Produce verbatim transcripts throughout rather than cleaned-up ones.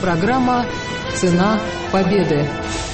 Программа «Цена победы».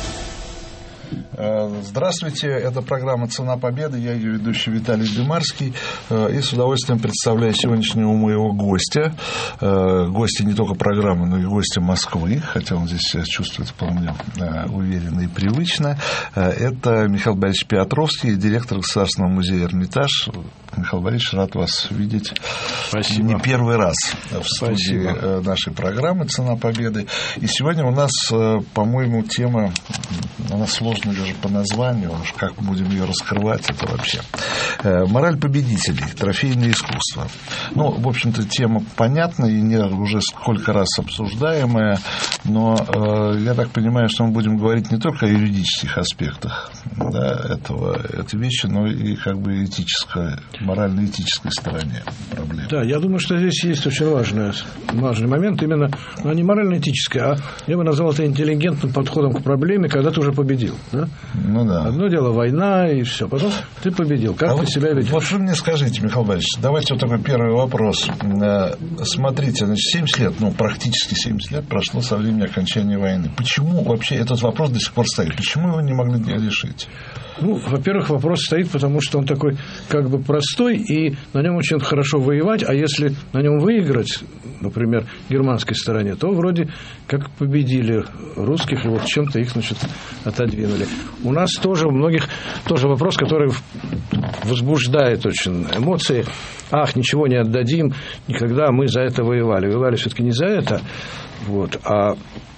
Здравствуйте, это программа «Цена победы», я ее ведущий Виталий Демарский, и с удовольствием представляю сегодняшнего моего гостя, гостя не только программы, но и гостя Москвы, хотя он здесь себя чувствует вполне уверенно и привычно. Это Михаил Борисович Петровский, директор Государственного музея «Эрмитаж». Михаил Борисович, рад вас видеть. Спасибо. Не первый раз в студии Спасибо. Нашей программы «Цена победы». И сегодня у нас, по-моему, тема, она сложная даже по названию, уж как мы будем ее раскрывать, это вообще. Мораль победителей, трофейное искусство. Ну, в общем-то, тема понятная и не уже сколько раз обсуждаемая, но э, я так понимаю, что мы будем говорить не только о юридических аспектах, да, этого, этой вещи, но и как бы этической, морально-этической стороне проблемы. Да, я думаю, что здесь есть очень важный, важный момент, именно, ну, не морально-этический, а я бы назвал это интеллигентным подходом к проблеме, когда ты уже победил. Да? Ну да. Одно дело война и все, потом ты победил. Как а ты вот, себя ведешь? Вот вы мне скажите, Михаил Борисович, давайте вот такой первый вопрос. Смотрите, значит, семьдесят лет, ну, практически семьдесят лет прошло со времени окончания войны. Почему вообще этот вопрос до сих пор стоит? Почему его не могли решить? Ну, во-первых, вопрос стоит, потому что он такой как бы простой, и на нем очень хорошо воевать, а если на нем выиграть, например, германской стороне, то вроде как победили русских, и вот чем-то их, значит, отодвинули. У нас тоже у многих тоже вопрос, который возбуждает очень эмоции. Ах, ничего не отдадим, никогда мы за это воевали. Воевали все-таки не за это, вот, а...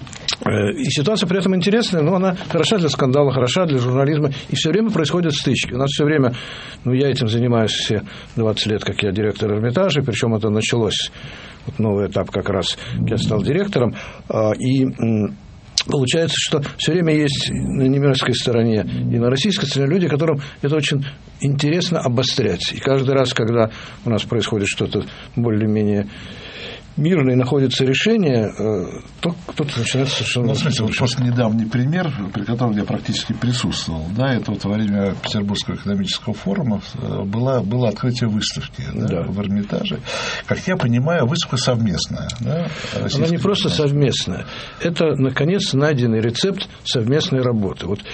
И ситуация при этом интересная, но она хороша для скандала, хороша для журнализма, и все время происходят стычки. У нас все время, ну, я этим занимаюсь все двадцать лет, как я директор Эрмитажа, причем это началось, вот новый этап как раз, я стал директором, и получается, что все время есть на немецкой стороне и на российской стороне люди, которым это очень интересно обострять. И каждый раз, когда у нас происходит что-то более-менее мирно и находится решение, то кто-то начинает совершенно... Ну, смотрите, вот просто недавний пример, при котором я практически присутствовал, да, это вот во время Петербургского экономического форума было, было открытие выставки, да, да. в Эрмитаже. Как я понимаю, выставка совместная. Да, она не просто совместная. Это, наконец, найденный рецепт совместной работы. Вот...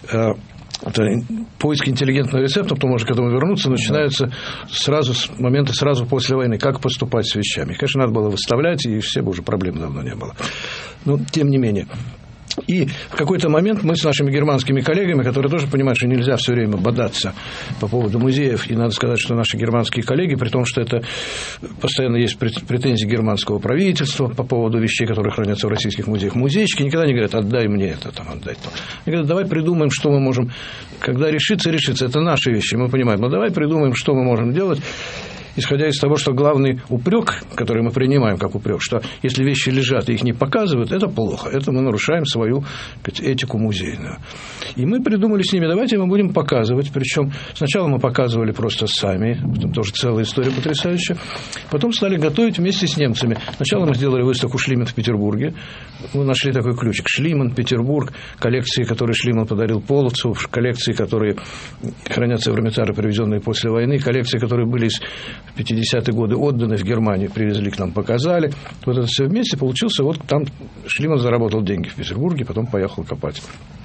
Это поиск интеллигентного рецепта, потом можно к этому вернуться, начинается сразу с момента сразу после войны, как поступать с вещами. Конечно, надо было выставлять, и все бы уже проблем давно не было. Но тем не менее. И в какой-то момент мы с нашими германскими коллегами, которые тоже понимают, что нельзя все время бодаться по поводу музеев, и надо сказать, что наши германские коллеги, при том, что это постоянно есть претензии германского правительства по поводу вещей, которые хранятся в российских музеях, музейщики никогда не говорят: отдай мне это, там, отдай то. Они говорят: давай придумаем, что мы можем, когда решится, решится, это наши вещи, мы понимаем, но давай придумаем, что мы можем делать, исходя из того, что главный упрек, который мы принимаем как упрек, что если вещи лежат и их не показывают, это плохо, это мы нарушаем свою, так сказать, этику музейную. И мы придумали с ними: давайте мы будем показывать, причем сначала мы показывали просто сами, потом тоже целая история потрясающая, потом стали готовить вместе с немцами. Сначала мы сделали выставку «Шлиман» в Петербурге, мы нашли такой ключик: Шлиман, Петербург, коллекции, которые Шлиман подарил Полоцу, коллекции, которые хранятся в Эрмитаже, привезенные после войны, коллекции, которые были из в пятидесятые годы отданы в Германию, привезли к нам, показали. Вот это все вместе получился, вот там Шлиман заработал деньги в Петербурге, потом поехал копать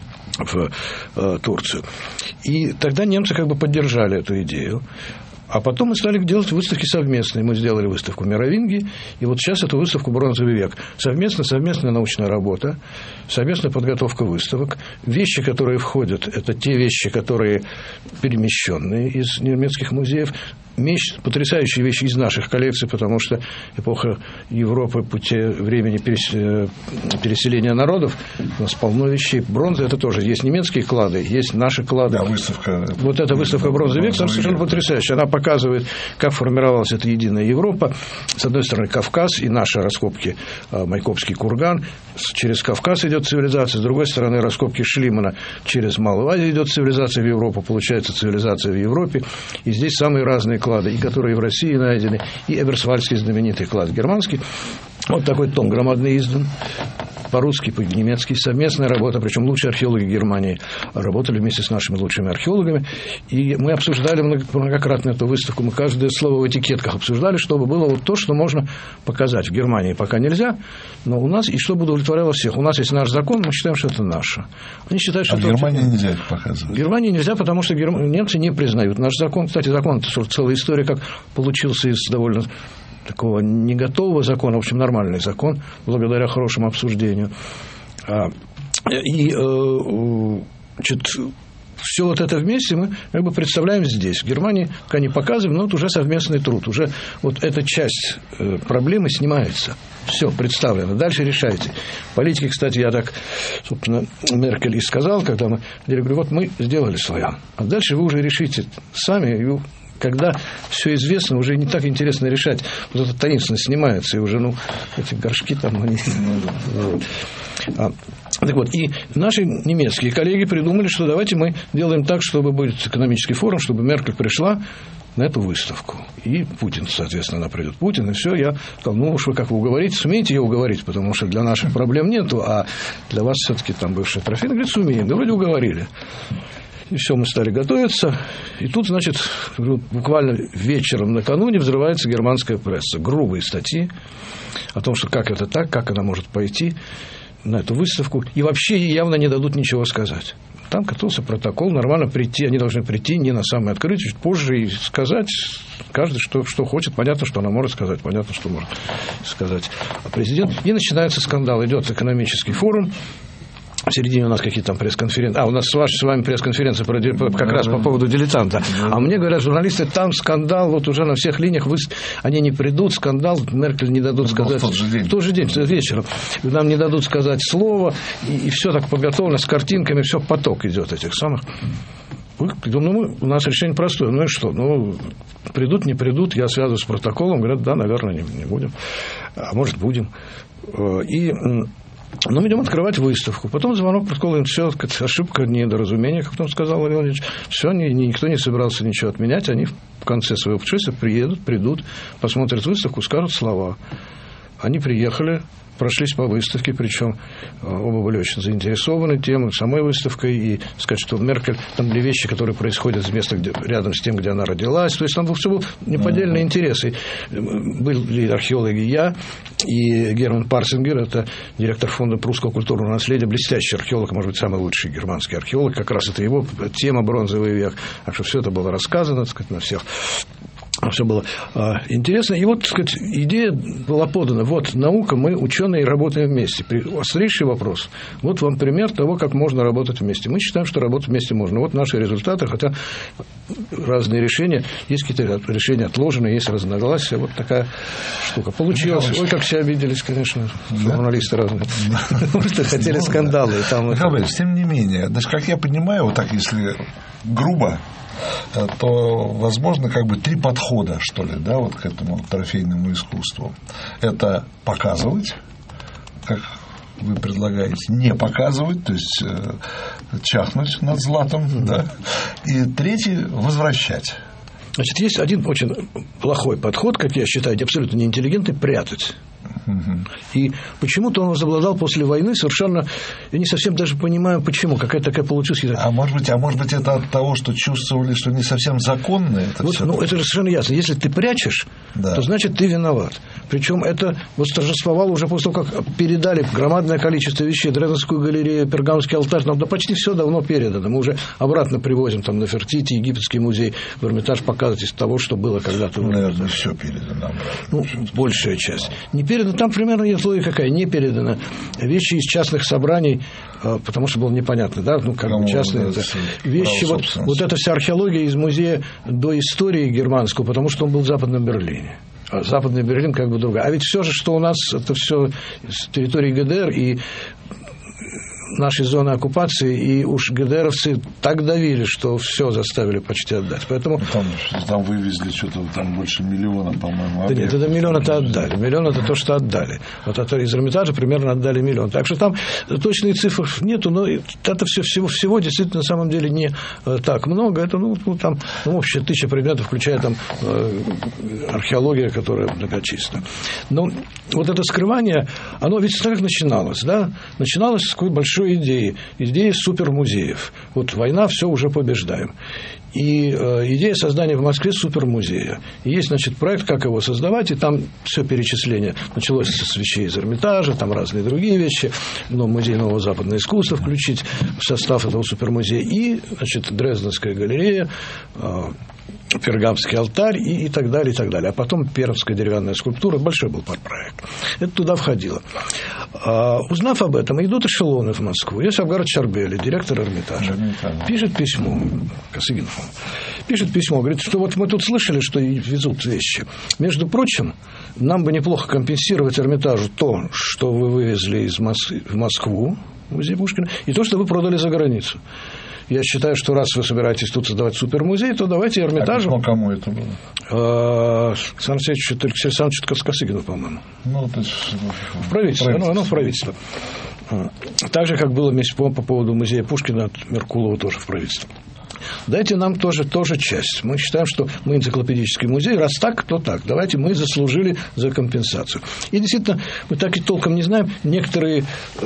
в э, Турцию. И тогда немцы как бы поддержали эту идею. А потом мы стали делать выставки совместные. Мы сделали выставку «Мировинги», и вот сейчас эту выставку «Бронзовый век». Совместно, совместная научная работа, совместная подготовка выставок. Вещи, которые входят, это те вещи, которые перемещенные из немецких музеев. Вещь, потрясающие вещи из наших коллекций, потому что эпоха Европы, пути времени переселения народов, у нас полно вещей. Бронза — это тоже есть немецкие клады, есть наши клады. Да, выставка. Вот эта выставка «Бронзовый век» совершенно потрясающая. Она показывает, как формировалась эта единая Европа. С одной стороны, Кавказ и наши раскопки, Майкопский курган. Через Кавказ идет цивилизация, с другой стороны, раскопки Шлимана. Через Малую Азию идет цивилизация в Европу, получается цивилизация в Европе. И здесь самые разные клады, и которые в России найдены, и Эберсвальдский знаменитый клад германский. Вот такой том громадный издан. по-русски, по-немецки, совместная работа, причем лучшие археологи Германии работали вместе с нашими лучшими археологами, и мы обсуждали многократно эту выставку, мы каждое слово в этикетках обсуждали, чтобы было вот то, что можно показать. В Германии пока нельзя, но у нас, и чтобы удовлетворяло всех. У нас есть наш закон, мы считаем, что это наше. Они считают, что а это в Германии очень... нельзя это показывать. В Германии нельзя, потому что герм... немцы не признают наш закон. Кстати, закон – это целая история, как получился из довольно такого не готового закона, в общем, нормальный закон, благодаря хорошему обсуждению. И, значит, все вот это вместе мы как бы представляем здесь. В Германии пока не показываем, но это уже совместный труд. Уже вот эта часть проблемы снимается. Все представлено. Дальше решайте. Политики, кстати, я так, собственно, Меркель и сказал, когда мы... Я говорю, вот мы сделали свое. А дальше вы уже решите сами, и когда все известно, уже не так интересно решать. Вот эта таинственность снимается, и уже, ну, эти горшки там, они... А, так вот, и наши немецкие коллеги придумали, что давайте мы делаем так, чтобы будет экономический форум, чтобы Меркель пришла на эту выставку. И Путин, соответственно, она придет. Путин, и все, я сказал, ну уж вы как вы уговорите, сумеете ее уговорить, потому что для наших проблем нету, а для вас все-таки там бывшая трофейная, говорит, сумеем. Да вроде уговорили. И все, мы стали готовиться. И тут, значит, буквально вечером накануне взрывается германская пресса. Грубые статьи о том, что как это так, как она может пойти на эту выставку. И вообще ей явно не дадут ничего сказать. Там готовился протокол, нормально прийти. Они должны прийти не на самое открытие, чуть позже и сказать каждый, что, что хочет. Понятно, что она может сказать, понятно, что может сказать президент. И начинается скандал. Идет экономический форум. В середине у нас какие-то там пресс-конференции. А, у нас с, ваш, с вами пресс-конференция как раз по поводу дилетанта. А мне говорят, журналисты, там скандал, вот уже на всех линиях вы... они не придут, скандал, Меркель не дадут сказать... В тот же день. В тот же день, вечером. Нам не дадут сказать слово, и, и все так подготовлено, с картинками, все, поток идет этих самых... Ну, мы, у нас решение простое. Ну и что? Ну, придут, не придут, я связываюсь с протоколом, говорят, да, наверное, не, не будем. А может, будем. И... Но мы идем открывать выставку. Потом звонок протокола, все, ошибка, недоразумение, как потом сказал Владимир Владимирович. Все, никто не собирался ничего отменять. Они в конце своего путешествия приедут, придут, посмотрят выставку, скажут слова. Они приехали, прошлись по выставке, причем оба были очень заинтересованы темой, самой выставкой, и сказать, что Меркель, там были вещи, которые происходят с места, где, рядом с тем, где она родилась, то есть там все был неподдельный интерес. И были археологи я, и Герман Парсингер, это директор фонда прусского культурного наследия, блестящий археолог, может быть, самый лучший германский археолог, как раз это его тема «Бронзовый век», так что все это было рассказано, так сказать, на всех. Все было а, интересно. И вот, так сказать, идея была подана. Вот наука, мы, ученые, работаем вместе. Острейший вопрос. Вот вам пример того, как можно работать вместе. Мы считаем, что работать вместе можно. Вот наши результаты, хотя разные решения. Есть какие-то решения отложенные, есть разногласия. Вот такая штука. Получилось. Ой, как все обиделись, конечно, журналисты разные. Просто хотели скандалы. Михаил, тем не менее, даже как я понимаю, вот так, если грубо, то, возможно, как бы три подхода, что ли, да, вот к этому трофейному искусству. Это показывать, как вы предлагаете, не показывать, то есть чахнуть над златом, да. И третий – возвращать. Значит, есть один очень плохой подход, как я считаю, абсолютно неинтеллигентный – прятать. И почему-то он возобладал после войны совершенно... Я не совсем даже понимаю, почему. Какая-то такая получилась... А может быть, а может быть это от того, что чувствовали, что не совсем законно это вот, все? Ну, это же совершенно ясно. Если ты прячешь, да, то значит ты виноват. Причем это восторжествовало уже после того, как передали громадное количество вещей. Дрезденскую галерею, Пергамский алтарь. Нам да почти все давно передано. Мы уже обратно привозим там, на Фертити, Египетский музей, в Эрмитаж показывать из того, что было когда-то. Наверное, все передано обратно. Ну, большая часть. Не передано. Там примерно есть логика какая, не передана. Вещи из частных собраний, потому что было непонятно, да, ну, как бы частные это вещи. Вот, вот эта вся археология из музея до истории германского, потому что он был в Западном Берлине. А Западный Берлин как бы другая. А ведь все же, что у нас, это все с территории ГДР, и нашей зоны оккупации, и уж ГДРовцы так давили, что все заставили почти отдать. Поэтому... Там, там вывезли что-то там больше миллиона, по-моему. Да нет, это миллион-то отдали. Миллион – это то, что отдали. Вот это из Эрмитажа примерно отдали миллион. Так что там точных цифр нету, но это все, всего, всего действительно на самом деле не так много. Это, ну, там, ну, общая тысяча предметов, включая там археология, которая многочисленна. Но вот это скрывание, оно ведь так начиналось, да? Начиналось с какой большой идеи, идеи супермузеев. Вот война, все, уже побеждаем. И э, идея создания в Москве супермузея. И есть, значит, проект, как его создавать, и там все перечисление началось с вещей из Эрмитажа, там разные другие вещи, но музей нового западного искусства включить в состав этого супермузея, и, значит, Дрезденская галерея, э, Пергамский алтарь и, и так далее, и так далее. А потом Пермская деревянная скульптура, большой был проект. Это туда входило. А, узнав об этом, идут эшелоны в Москву. Есть Авгард Чарбели, директор Эрмитажа, пишет письмо, Косыгинов, пишет письмо, говорит, что вот мы тут слышали, что везут вещи. Между прочим, нам бы неплохо компенсировать Эрмитажу то, что вы вывезли из Мос- в Москву, музей Пушкина, и то, что вы продали за границу. Я считаю, что раз вы собираетесь тут создавать супермузей, то давайте Эрмитажу... А кому это было? Александр Алексеевич Александрович Косыгину, по-моему. Ну, то есть... В правительство. Оно, оно в правительство. Так же, как было по, по поводу музея Пушкина от Меркулова тоже в правительство. Дайте нам тоже, тоже часть. Мы считаем, что мы энциклопедический музей. Раз так, то так. Давайте мы заслужили за компенсацию. И действительно, мы так и толком не знаем. Некоторые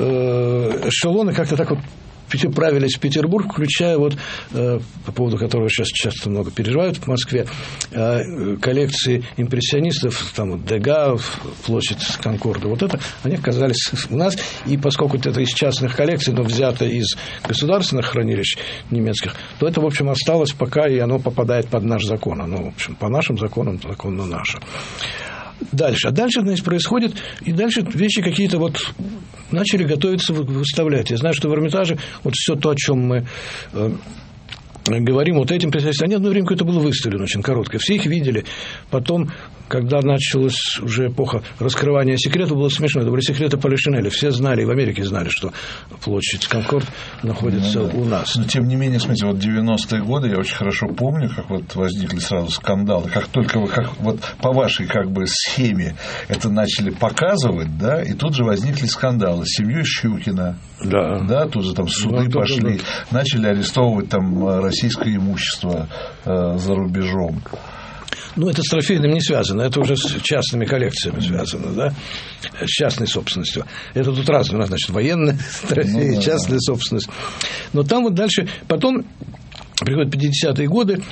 э, эшелоны как-то так вот правились в Петербург, включая вот, э, по поводу которого сейчас часто много переживают в Москве, э, коллекции импрессионистов, там вот Дега, площадь Конкорда, вот это, они оказались у нас, и поскольку это из частных коллекций, но взято из государственных хранилищ немецких, то это, в общем, осталось пока, и оно попадает под наш закон. Оно, в общем, по нашим законам, законно наше. Дальше. А дальше, значит, происходит, и дальше вещи какие-то вот начали готовиться выставлять. Я знаю, что в Эрмитаже вот все то, о чем мы э, говорим, вот этим представителям, они одно время это было выставлено очень короткое. Все их видели. Потом, когда началась уже эпоха раскрывания секретов, было смешно. Это были секреты Полишинеля. Все знали, и в Америке знали, что площадь Конкорд находится ну, да. у нас. Но, тем не менее, смотрите, вот девяностые годы, я очень хорошо помню, как вот возникли сразу скандалы. Как только вы, как, вот по вашей как бы схеме это начали показывать, да, и тут же возникли скандалы с семьей Щукина. Да. Да, тут же там суды да, пошли, да, да. начали арестовывать там российское имущество э, за рубежом. Ну, это с трофейным не связано, это уже с частными коллекциями связано, да, с частной собственностью. Это тут разное, у нас, значит, военные трофеи, ну, да, частная да. собственность. Но там вот дальше, потом приходят пятидесятые годы,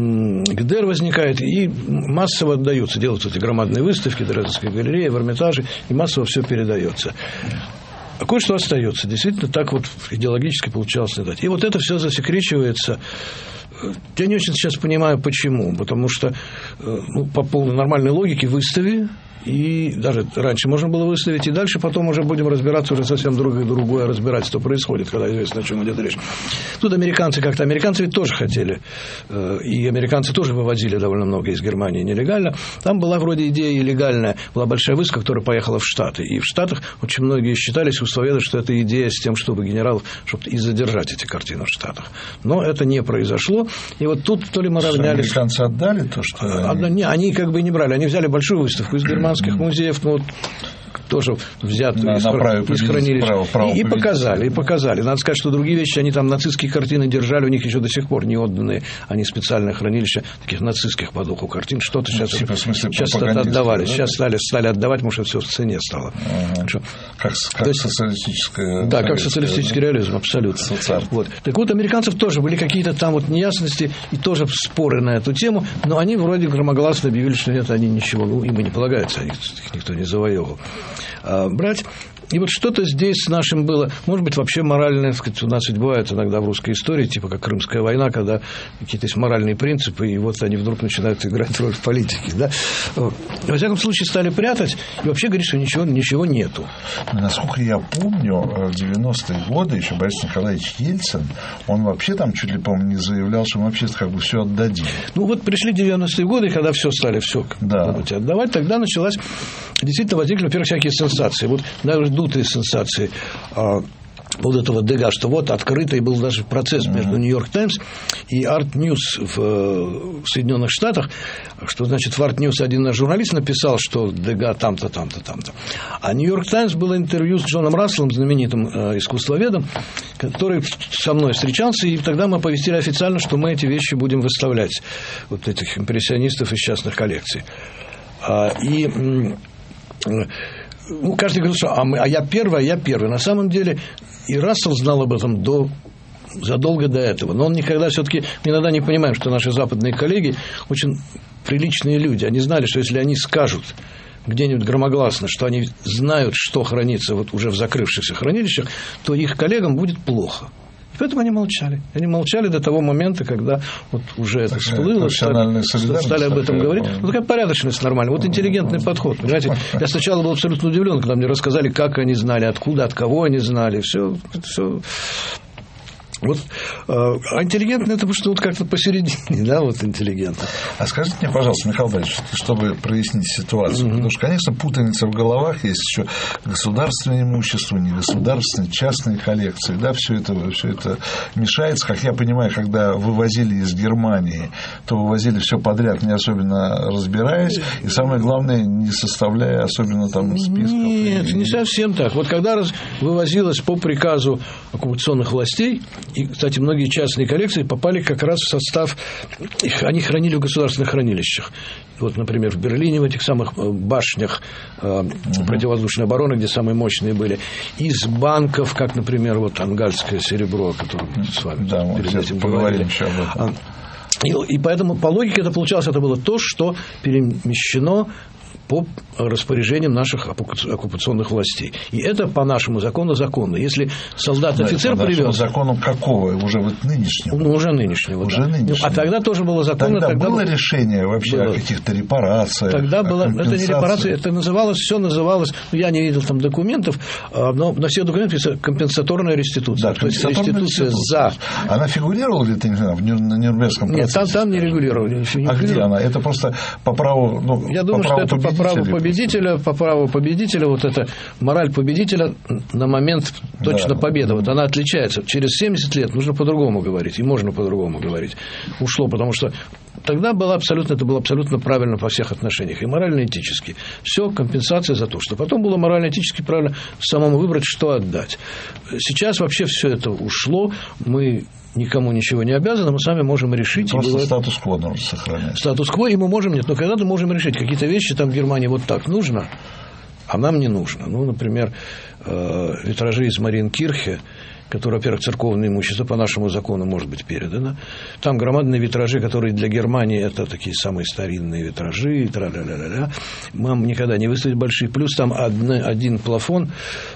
ГДР возникает, и массово отдаются, делаются эти громадные выставки, Дрезденская галерея, в Эрмитаже, и массово все передается. А кое-что остается. Действительно, так вот идеологически получалось не дать. И вот это все засекречивается. Я не очень сейчас понимаю, почему. Потому что ну, по полной нормальной логике выстави, и даже раньше можно было выставить, и дальше потом уже будем разбираться, уже совсем другое, другое разбирательство происходит, когда известно, о чем идет речь. Тут американцы как-то, американцы ведь тоже хотели, и американцы тоже вывозили довольно много из Германии нелегально. Там была вроде идея легальная, была большая выставка, которая поехала в Штаты, и в Штатах очень многие считались искусствоведы, что это идея с тем, чтобы генералов, чтобы и задержать эти картины в Штатах. Но это не произошло, и вот тут то ли мы равнялись... Американцы отдали то, что... Они... Не, они как бы не брали, они взяли большую выставку из Германии, музеев, ну, вот, тоже взятую на, из, на из хранилища. Право, право и, и показали, и показали. Надо сказать, что другие вещи, они там нацистские картины держали, у них еще до сих пор не отданные, они специальное хранилище таких нацистских по духу картин. Что-то ну, сейчас, типа, смысле, сейчас это отдавали. Да? Сейчас стали, стали отдавать, потому что все в цене стало. Ага. Как, как есть, социалистическое... Да, как социалистический да? реализм, абсолютно. Вот. Так вот, американцев тоже были какие-то там вот неясности и тоже споры на эту тему, но они вроде громогласно объявили, что нет, они ничего, ну, им и не полагается, их никто не завоевывал. А, брать. И вот что-то здесь с нашим было, может быть, вообще моральное, так сказать, у нас ведь бывает иногда в русской истории, типа как Крымская война, когда какие-то есть моральные принципы, и вот они вдруг начинают играть роль в политике. Да? Во всяком случае, стали прятать, и вообще говорить, что ничего, ничего нету. Насколько я помню, в девяностые годы еще Борис Николаевич Ельцин, он вообще там чуть ли, по-моему, не заявлял, что мы вообще как бы все отдадим. Ну вот пришли девяностые годы, когда все стали все да. отдавать, тогда началась, действительно возникли, во-первых, всякие сенсации. Вот даже дутые сенсации. вот этого Дега, что вот открытый был даже процесс между «Нью-Йорк Таймс» и «Арт Ньюс» в, в Соединенных Штатах, что, значит, в «Арт Ньюс» один наш журналист написал, что Дега там-то, там-то, там-то. А «Нью-Йорк Таймс» было интервью с Джоном Расселом, знаменитым э, искусствоведом, который со мной встречался, и тогда мы оповестили официально, что мы эти вещи будем выставлять, вот этих импрессионистов из частных коллекций. А, и... Ну, каждый говорит, что а, мы, а я первый, а я первый. На самом деле и Рассел знал об этом до, задолго до этого. Но он никогда все-таки, мы иногда не понимаем, что наши западные коллеги очень приличные люди. Они знали, что если они скажут где-нибудь громогласно, что они знают, что хранится вот уже в закрывшихся хранилищах, то их коллегам будет плохо. Поэтому они молчали. Они молчали до того момента, когда вот уже это всплыло, стали, стали об этом говорить. Ну, такая порядочность нормальная. Вот интеллигентный подход. Понимаете? Я сначала был абсолютно удивлен, когда мне рассказали, как они знали, откуда, от кого они знали. Все, все. Вот, а интеллигентно это потому что вот как-то посередине, да, вот интеллигентно. А скажите мне, пожалуйста, Михаил Борисович, чтобы прояснить ситуацию, mm-hmm. потому что, конечно, путаница в головах, есть еще государственное имущество, негосударственные, частные коллекции, да, все это, все это мешается. Как я понимаю, когда вывозили из Германии, то вывозили все подряд, не особенно разбираясь, и самое главное, не составляя особенно там списков. Нет, и... не совсем так. Вот когда вывозилось по приказу оккупационных властей, и, кстати, многие частные коллекции попали как раз в состав, их, они хранили в государственных хранилищах. Вот, например, в Берлине, в этих самых башнях э, uh-huh. противовоздушной обороны, где самые мощные были, из банков, как, например, вот ангальское серебро, о котором мы с вами да, перед этим поговорим еще об этом. И, и поэтому, по логике, это получалось, это было то, что перемещено по распоряжениям наших оккупационных властей. И это по нашему закону законно. Если солдат-офицер да, привез... По закону какого? Уже вот нынешнего? Ну, уже нынешнего, уже да. нынешнего. А тогда тоже было законно. Тогда, тогда было было решение вообще было. О каких-то репарациях? Тогда было... Это не репарация, это называлось, все называлось... Ну, я не видел там документов, но на всех документах писано компенсаторная реституция. Да, то есть реституция за... Она фигурировала ли-то в Нюрнбергском процессе? Нет, там, там не регулировали. Не а где она? Это просто по праву... Ну, я думаю, что это по праву победителя. По праву победителя, вот эта мораль победителя на момент точно да. победы, вот она отличается. Через семьдесят лет нужно по-другому говорить, и можно по-другому говорить. Ушло, потому что тогда было абсолютно, это было абсолютно правильно во всех отношениях, и морально-этически. Все компенсация за то, что потом было морально-этически правильно самому выбрать, что отдать. Сейчас вообще все это ушло, мы никому ничего не обязаны, мы сами можем решить. Просто было... статус-кво нужно сохранять. Статус-кво, и мы можем, нет, но когда-то можем решить, какие-то вещи там в Германии вот так нужно, а нам не нужно. Ну, например, витражи из Мариенкирхе, которые, во-первых, церковное имущество по нашему закону может быть передано. Там громадные витражи, которые для Германии это такие самые старинные витражи. Тра-ля-ля-ля-ля. Нам никогда не выставить большие. Плюс там одна, один плафон.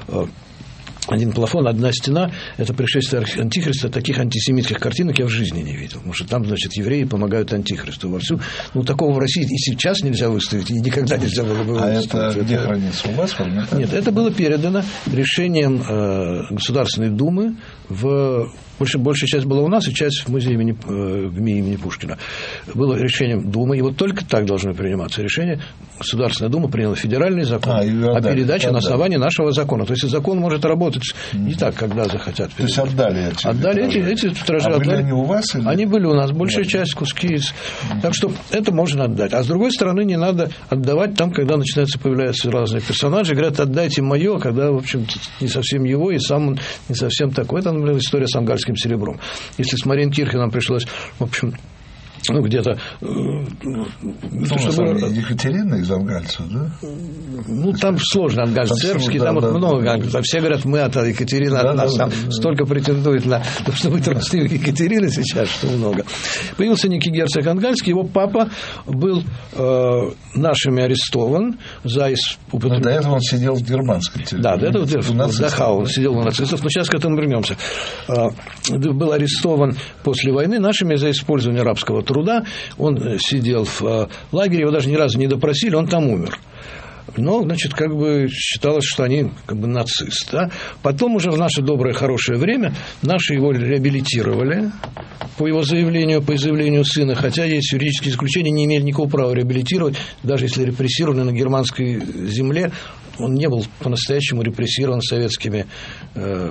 Один плафон, одна стена – это пришествие Антихриста. Таких антисемитских картинок я в жизни не видел. Потому что там, значит, евреи помогают Антихристу вовсю. Ну, такого в России и сейчас нельзя выставить, и никогда нельзя было бы выставить. А это где хранится? У вас в Эрмитаже? Нет, это было передано решением э, Государственной Думы в... Больше, большая часть была у нас, и часть в музее имени, в ГМИ имени Пушкина. Было решением Думы, и вот только так должны приниматься решения. Государственная Дума приняла федеральный закон а, о передаче на основании нашего закона. То есть закон может работать не так, когда захотят. То есть отдали эти Отдали эти, эти витражи. А отдали. были они у вас? Или? Они были у нас, большая Нет. часть, куски из... Так что это можно отдать. А с другой стороны, не надо отдавать там, когда начинаются появляются разные персонажи. Говорят, отдайте мое, когда, в общем, не совсем его, и сам он не совсем такой. Это, например, история с ангальским серебром. Если с Мариенкирхе нам пришлось, в общем, ну, где-то... Ну, чтобы... Екатерина из ангальцев, да? Ну, там сложно ангальц сербский, там, там да, вот да, много да, ангальцев. Все говорят, мы от Екатерины, да, от нас да, там да, столько да. претендует на то, что быть родственник Екатерины сейчас, что много. Появился некий герцог ангальский, его папа был э, нашими арестован за употребление... До этого он сидел в германской территории. Да, до этого в Дахау он сидел у нацистов, но сейчас к этому вернемся. Э, был арестован после войны нашими за использование рабского труда. Он сидел в лагере, его даже ни разу не допросили, он там умер. Но, значит, как бы считалось, что они как бы нацисты. Да? Потом уже в наше доброе, хорошее время наши его реабилитировали по его заявлению, по заявлению сына, хотя есть юридические исключения, не имели никакого права реабилитировать, даже если репрессированы на германской земле, он не был по-настоящему репрессирован советскими э,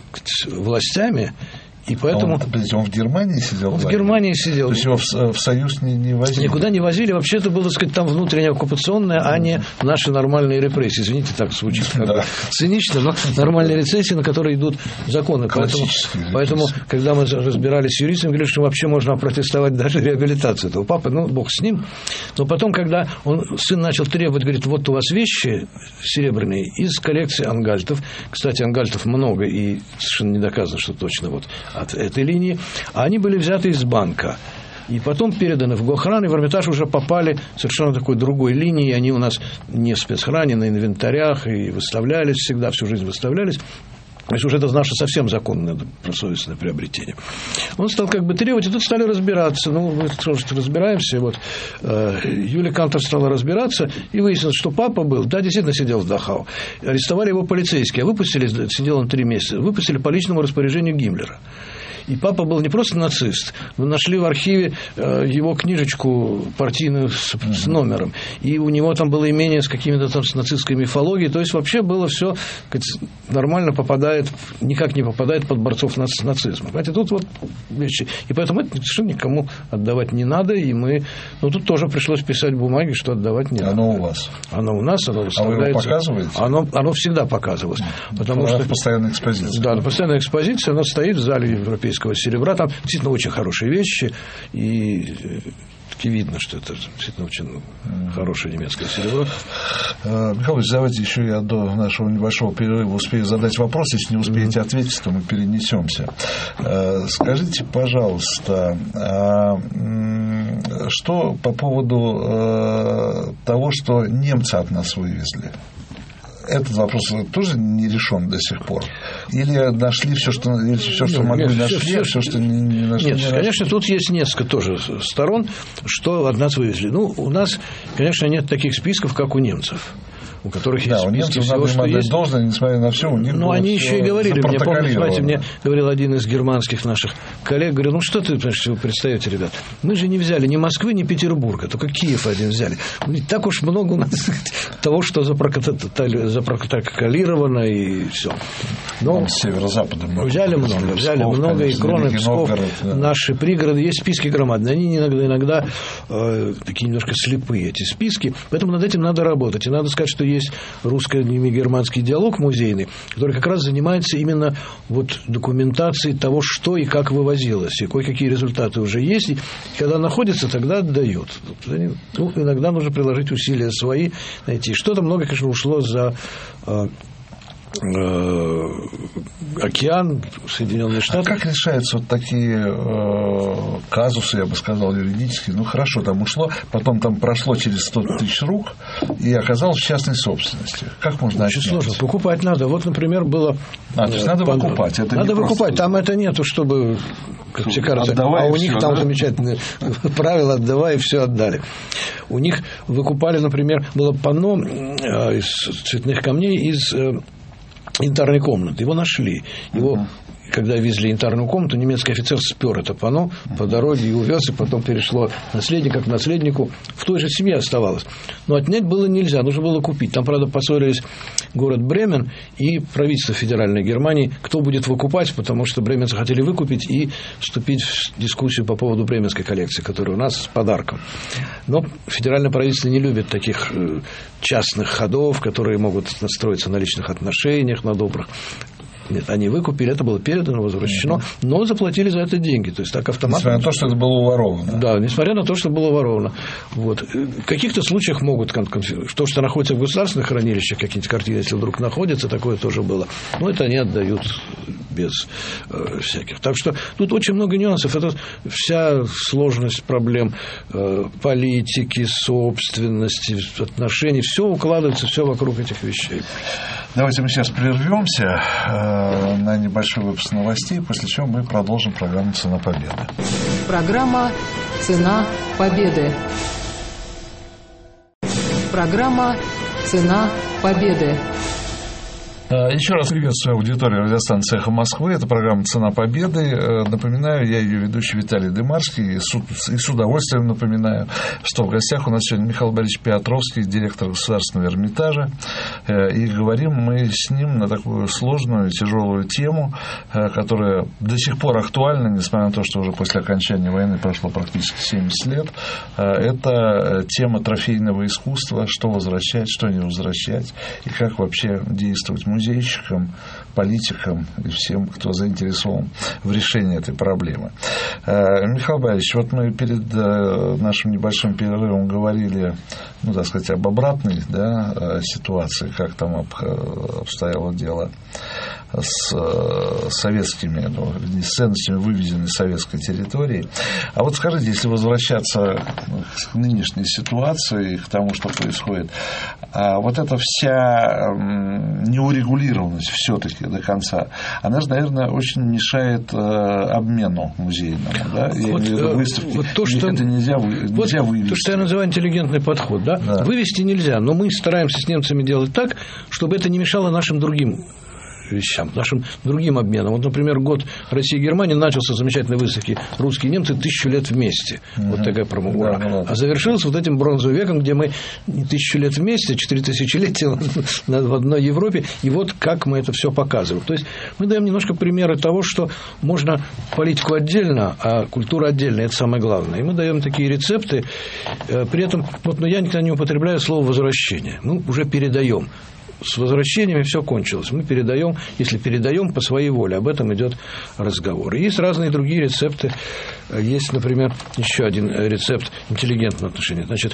властями. И поэтому... Он, он в Германии сидел? Он в Германии сидел. То есть его в, в Союз не, не возили? Никуда не возили. Вообще это было, так сказать, там внутренняя оккупационная, а не наши нормальные репрессии. Извините, так звучит как бы цинично, но нормальные репрессии, на которые идут законы. Поэтому, поэтому, когда мы разбирались с юристами, говорили, что вообще можно опротестовать даже реабилитацию этого папы. Ну, бог с ним. Но потом, когда он, сын начал требовать, говорит, вот у вас вещи серебряные из коллекции ангальтов. Кстати, ангальтов много, и совершенно не доказано, что точно вот от этой линии, а они были взяты из банка. И потом переданы в Гохран, и в Эрмитаж уже попали совершенно такой другой линии. Они у нас не в спецхране, на инвентарях, и выставлялись всегда, всю жизнь выставлялись. То есть уже это наше совсем законное, добросовестное приобретение. Он стал как бы требовать, и тут стали разбираться. Ну, мы тоже разбираемся. Вот, э, Юлия Кантор стала разбираться, и выяснилось, что папа был, да, действительно сидел в Дахау. Арестовали его полицейские, а выпустили, сидел он три месяца, выпустили по личному распоряжению Гиммлера. И папа был не просто нацист, но нашли в архиве его книжечку партийную с, с номером. И у него там было имение с какими-то там с нацистской мифологией. То есть вообще было все нормально попадает, никак не попадает под борцов нац, нацизма. Понимаете, тут вот вещи. И поэтому это совершенно никому отдавать не надо. И мы, ну тут тоже пришлось писать бумаги, что отдавать не надо. Оно у вас? Оно у нас, оно выставляется. А вы его показываете? Оно, оно всегда показывалось. Потому что постоянная экспозиция. Да, постоянная экспозиция, она стоит в зале европейского серебра, там действительно очень хорошие вещи, и таки видно, что это действительно очень mm. хорошее немецкое серебро. Михаил Ильич, давайте еще я до нашего небольшого перерыва успею задать вопрос. Если не успеете mm. ответить, то мы перенесемся. Скажите, пожалуйста, что по поводу того, что немцы от нас вывезли? Этот вопрос тоже не решен до сих пор? Или нашли все, что, или все, что могли, нет, нашли, все, а все, что не, не нашли? Нет, не конечно, нашли? Тут есть несколько тоже сторон, что от нас вывезли. Ну, у нас, конечно, нет таких списков, как у немцев, у которых да, есть у списки всего, что есть. Должно, несмотря на все, у них Но они еще и говорили, мне помните, знаете, мне говорил один из германских наших коллег, говорил, ну что ты, вы представите, ребят, мы же не взяли ни Москвы, ни Петербурга, только Киев один взяли. Не так уж много у нас того, что запротоколировано и все. Но с северо-запада много. Взяли много, взяли Псков, много, и Крона, Псков, да. Наши пригороды, есть списки громадные, они иногда, иногда э, такие немножко слепые, эти списки, поэтому над этим надо работать, и надо сказать, что есть русско-германский диалог музейный, который как раз занимается именно вот документацией того, что и как вывозилось, и кое-какие результаты уже есть, и когда находится, тогда отдают. Ну, иногда нужно приложить усилия свои, найти. Что-то много, конечно, ушло за э, э, океан, Соединенные Штаты. А как решаются вот такие э, казусы, я бы сказал, юридические? Ну, хорошо, там ушло, потом там прошло через сто тысяч рук и оказалось в частной собственности. Как можно отнять? Очень сложно. Покупать надо. Вот, например, было... А, то есть надо по... выкупать. Это надо выкупать. Просто... Там это нету, чтобы... Как все кажется, отдавай, а у все, них там да? замечательные правила, отдавай, и все отдали. У них выкупали, например, было панно э, из цветных камней из э, янтарной комнаты. Его нашли. Его... Uh-huh. Когда везли янтарную комнату, немецкий офицер спер это панно по дороге и увез, и потом перешло наследника к наследнику. В той же семье оставалось. Но отнять было нельзя, нужно было купить. Там, правда, поссорились город Бремен и правительство федеральной Германии, кто будет выкупать, потому что бременцы хотели выкупить и вступить в дискуссию по поводу бременской коллекции, которая у нас с подарком. Но федеральное правительство не любит таких частных ходов, которые могут настроиться на личных отношениях, на добрых. Нет, они выкупили, это было передано, возвращено, mm-hmm. но заплатили за это деньги. То есть так автоматом... Несмотря на то, что это было уворовано. Да, несмотря на то, что было уворовано. Вот. В каких-то случаях могут... То, что находится в государственных хранилищах, какие-нибудь картины, если вдруг находятся, такое тоже было. Но это они отдают без э, всяких. Так что тут очень много нюансов. Это вся сложность проблем э, политики, собственности, отношений. Все укладывается, все вокруг этих вещей. Давайте мы сейчас прервемся э, на небольшой выпуск новостей, после чего мы продолжим программу «Цена победы». Программа «Цена победы». Программа «Цена победы». Еще раз приветствую аудиторию радиостанции «Эхо Москвы». Это программа «Цена победы». Напоминаю, я ее ведущий Виталий Дымарский. И с удовольствием напоминаю, что в гостях у нас сегодня Михаил Борисович Петровский, директор Государственного Эрмитажа. И говорим мы с ним на такую сложную, тяжелую тему, которая до сих пор актуальна, несмотря на то, что уже после окончания войны прошло практически семьдесят лет. Это тема трофейного искусства, что возвращать, что не возвращать, и как вообще действовать музейщикам, политикам и всем, кто заинтересован в решении этой проблемы. Михаил Борисович, вот мы перед нашим небольшим перерывом говорили, ну, так сказать, об обратной, да, ситуации, как там обстояло дело с советскими, ну, с ценностями, вывезенными с советской территории. А вот скажите, если возвращаться к нынешней ситуации, к тому, что происходит, вот эта вся неурегулированность все-таки до конца, она же, наверное, очень мешает обмену музейному, да? Вот, выставки. Вот то, что, это нельзя, нельзя вот вывести. То, что я называю интеллигентный подход, да? Да. Вывести нельзя, но мы стараемся с немцами делать так, чтобы это не мешало нашим другим вещам, нашим другим обменам. Вот, например, год России и Германии начался с замечательной выставки «Русские и немцы тысячу лет вместе». Uh-huh. Вот такая промоура. Да, да, да. А завершился вот этим бронзовым веком, где мы не тысячу лет вместе, четыре тысячелетия в одной Европе, и вот как мы это все показываем. То есть мы даем немножко примеры того, что можно политику отдельно, а культура отдельно. Это самое главное. И мы даем такие рецепты. При этом, вот, но я никогда не употребляю слово «возвращение». Мы уже передаем. С возвращениями все кончилось. Мы передаем, если передаем по своей воле, об этом идет разговор. И есть разные другие рецепты. Есть, например, еще один рецепт интеллигентного отношения. Значит,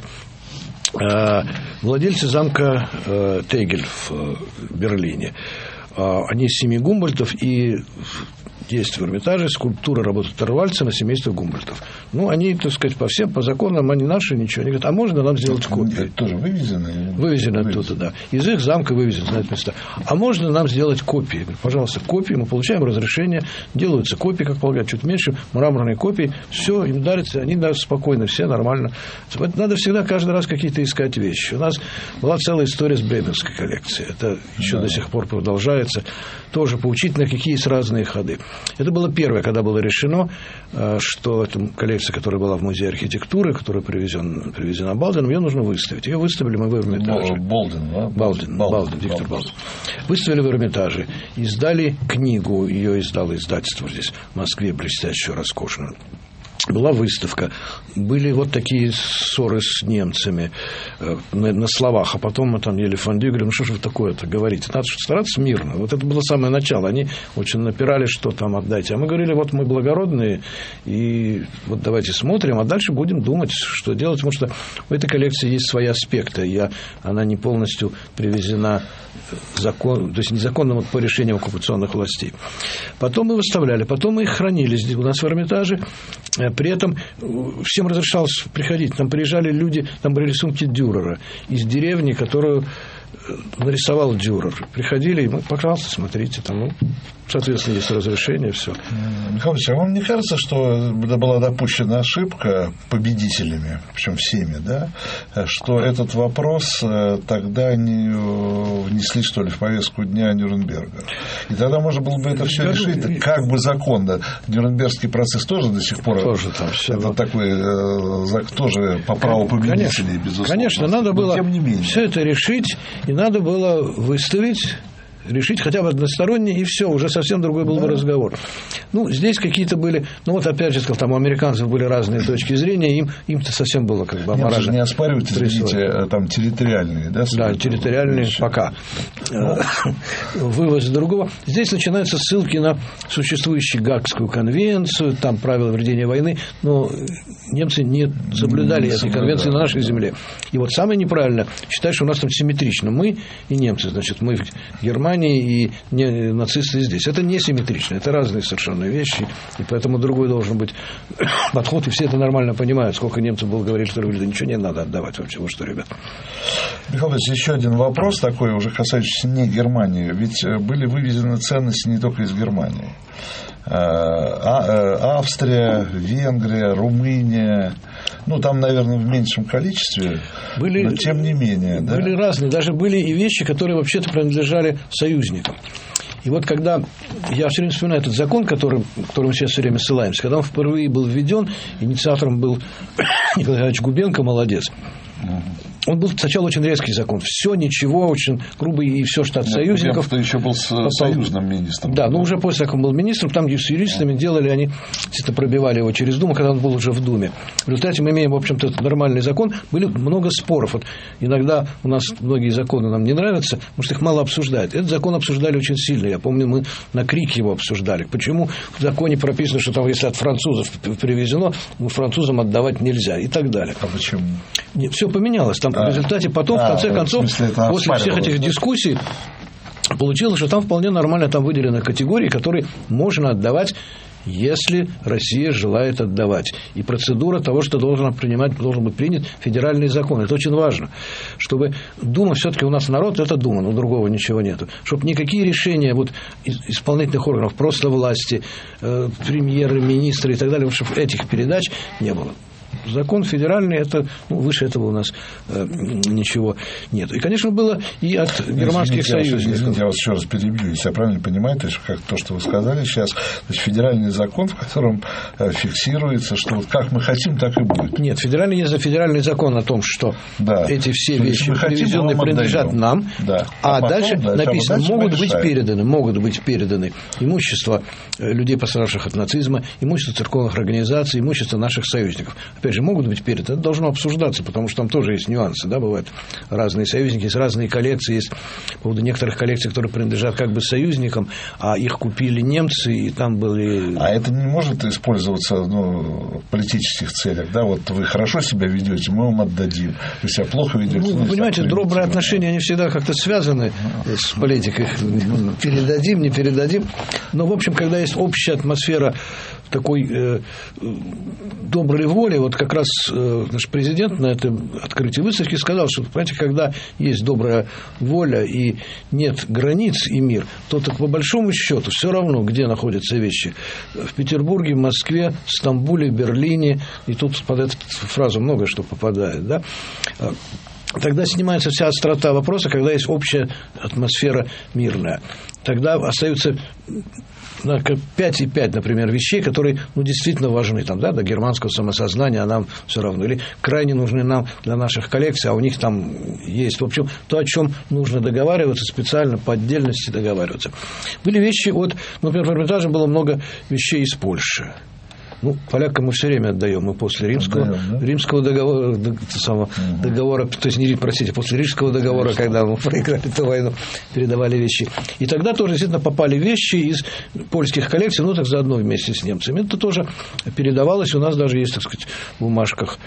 владельцы замка Тегель в Берлине, они из семьи Гумбольдтов, и есть в Эрмитаже скульптура работы Торвальдсена семейства Гумбольдтов. Ну, они, так сказать, по всем, по законам, они наши, ничего. Они говорят, а можно нам сделать копию? Это тоже вывезено? Вывезено оттуда, да. Из их замка вывезено, знают места. А можно нам сделать копии? Я говорю, пожалуйста, копии, мы получаем разрешение, делаются копии, как полагают, чуть меньше, мраморные копии, все, им дарится, они да, спокойно, все нормально. Надо всегда каждый раз какие-то искать вещи. У нас была целая история с Бременской коллекцией. Это еще да. до сих пор продолжается. Тоже поучительно, какие есть разные ходы. Это было первое, когда было решено, что эта коллекция, которая была в Музее архитектуры, которая привезена, привезена Балденом, ее нужно выставить. Ее выставили мы в Эрмитаже. Болден, да? Балден, Балден, Балден, Виктор Балден. Выставили в Эрмитаже. Издали книгу, ее издало издательство здесь, в Москве, блестящую, роскошную. Была выставка, были вот такие ссоры с немцами э, на, на словах, а потом мы там ели фондю, говорим, ну что же вы такое-то говорите, надо стараться мирно. Вот это было самое начало, они очень напирали, что там отдайте, а мы говорили, вот мы благородные, и вот давайте смотрим, а дальше будем думать, что делать, потому что у этой коллекции есть свои аспекты, я, она не полностью привезена закон, то есть незаконно по решениям оккупационных властей. Потом мы выставляли, потом мы их хранили здесь у нас в Эрмитаже. При этом всем разрешалось приходить. Там приезжали люди, там были рисунки Дюрера из деревни, которую нарисовал Дюрер. Приходили, и мы, пожалуйста, смотрите, там, ну, соответственно, есть разрешение, все. Михаил Ильич, а вам не кажется, что была допущена ошибка победителями, причем всеми, да, что этот вопрос тогда не внесли, что ли, в повестку дня Нюрнберга? И тогда можно было бы это все Скажу, решить и... как бы законно. Нюрнбергский процесс тоже до сих пор тоже там все это вот. Такой тоже по праву победителей, конечно, безусловно. Конечно, надо было все это решить, и надо было выставить, решить хотя бы односторонне, и все, уже совсем другой был бы разговор. Ну, здесь какие-то были, ну, вот опять же, сказал, там у американцев были разные точки зрения, им, им-то совсем было как бы аморажно. Нет, не оспаривайте, извините, там территориальные, да? Да, территориальные пока. Ну. Вывоз другого. Здесь начинаются ссылки на существующую Гаагскую конвенцию, там правила ведения войны, но немцы не соблюдали эти конвенции на нашей земле. И вот самое неправильно, считать, что у нас там симметрично. Мы и немцы, значит, мы в Германии, и не, нацисты здесь. Это не симметрично, это разные совершенно вещи, и поэтому другой должен быть подход, и все это нормально понимают. Сколько немцев было говорили, что говорили, да ничего не надо отдавать вообще, вот что, ребят. Михаил Ильич, еще один вопрос такой, уже касающийся не Германии. Ведь были вывезены ценности не только из Германии. А, Австрия, Венгрия, Румыния, ну, там, наверное, в меньшем количестве, были, но тем не менее. Были да? разные, даже были и вещи, которые вообще-то принадлежали союзникам. И вот когда, я все время вспоминаю этот закон, который, который мы сейчас все время ссылаемся, когда он впервые был введен, инициатором был Николай Иванович Губенко, молодец. Он был сначала очень резкий закон. Все, ничего, очень грубый, и все, что от союзников. Кто еще был с, попал... союзным министром. Да, но уже после того, как он был министром, там с юристами делали, они действительно пробивали его через Думу, когда он был уже в Думе. В результате мы имеем, в общем-то, нормальный закон. Были много споров. Вот иногда у нас многие законы нам не нравятся, потому что их мало обсуждают. Этот закон обсуждали очень сильно. Я помню, мы на крик его обсуждали. Почему в законе прописано, что там, если от французов привезено, французам отдавать нельзя и так далее. А почему? Нет, все поменялось. Там в результате потом, а, в конце концов, смысле, после всех этих дискуссий получилось, что там вполне нормально там выделены категории, которые можно отдавать, если Россия желает отдавать. И процедура того, что должен, принимать, должен быть принят федеральный закон. Это очень важно. Чтобы Дума, все-таки у нас народ, это Дума, но другого ничего нету. Чтобы никакие решения вот, исполнительных органов, просто власти, э, премьеры, министры и так далее, чтобы этих передач не было. Закон федеральный, это, ну, выше этого у нас э, ничего нет. И, конечно, было и от германских извините, союзников. Извините, я вас еще раз перебью. Если я правильно понимаю, то, как то, что вы сказали сейчас, то есть федеральный закон, в котором э, фиксируется, что вот как мы хотим, так и будет. Нет, федеральный есть федеральный закон о том, что да. эти все вещи привезенные принадлежат нам, да. а, а потом, дальше да, написано, дальше могут быть переданы, могут быть переданы имущество людей, пострадавших от нацизма, имущество церковных организаций, имущество наших союзников. Опять же, могут быть переданы, это должно обсуждаться, потому что там тоже есть нюансы, да, бывают разные союзники, есть разные коллекции, есть по поводу некоторых коллекций, которые принадлежат как бы союзникам, а их купили немцы, и там были... А это не может использоваться ну, в политических целях, да, вот вы хорошо себя ведете, мы вам отдадим, вы себя плохо ведете. Ну, вы понимаете, добрые отношения, они всегда как-то связаны с политикой, передадим, не передадим, но, в общем, когда есть общая атмосфера такой э, доброй воли, вот как раз э, наш президент на этом открытии выставки сказал, что, понимаете, когда есть добрая воля и нет границ и мир, то так по большому счету все равно, где находятся вещи. В Петербурге, в Москве, Стамбуле, Берлине, и тут под эту фразу много что попадает, да. Тогда снимается вся острота вопроса, когда есть общая атмосфера мирная. Тогда остаются пять и пять, например, вещей, которые ну, действительно важны там, да, до германского самосознания, а нам все равно. Или крайне нужны нам для наших коллекций, а у них там есть. В общем, то, о чем нужно договариваться, специально по отдельности договариваться. Были вещи от, например, в Эрмитаже было много вещей из Польши. Ну, полякам мы все время отдаем. Мы после римского, отдаем, да? римского договора, самого, угу. договора, то есть, не, простите, после Рижского договора, Рижского. Когда мы проиграли эту войну, передавали вещи. И тогда тоже действительно попали вещи из польских коллекций, ну, так заодно вместе с немцами. Это тоже передавалось. У нас даже есть, так сказать, в бумажках